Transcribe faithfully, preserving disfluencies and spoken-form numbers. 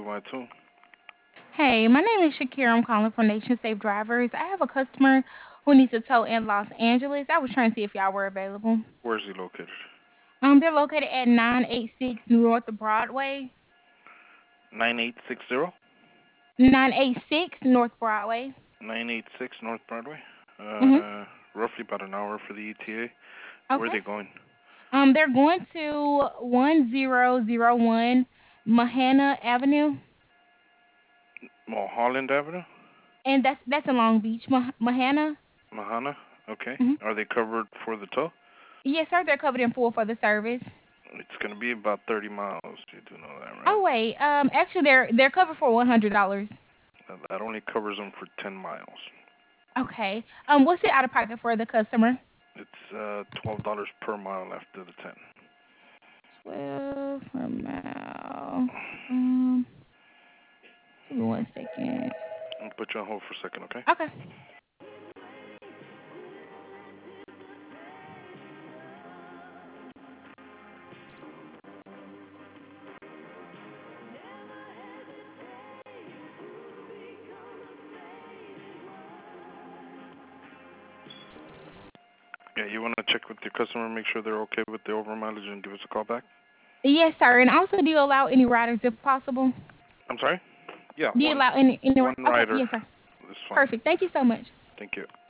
My two. Hey, my name is Shakira. I'm calling from Nation Safe Drivers. I have a customer who needs a tow in Los Angeles. I was trying to see if y'all were available. Where's he located? Um, they're located at nine eighty-six North Broadway. Nine eight six zero. nine eighty-six North Broadway. Nine eight six North Broadway. Mhm. Uh, roughly about an hour for the E T A. Where are Okay. they going? Um, they're going to one zero zero one Mahana Avenue, Mulholland Avenue. and that's that's in Long Beach, Mah- Mahana. Mahana. Okay. Mhm. Are they covered for the tow? Yes, sir. They're covered in full for the service. It's gonna be about thirty miles. You do know that, right? Oh wait. Um, actually, they're they're covered for one hundred dollars. Uh, That only covers them for ten miles. Okay. Um, what's it out of pocket for the customer? It's uh twelve dollars per mile after the ten. Twelve per mile. Um, give me one second. I'll put you on hold for a second, okay? Okay. Yeah, you wanna check with your customer, make sure they're okay with the over mileage, and give us a call back. Yes, sir. And also, do you allow any riders if possible? I'm sorry. Yeah, Do you one allow any any? ri- one Okay. rider Yes, sir. is fine. Perfect. Thank you so much. Thank you.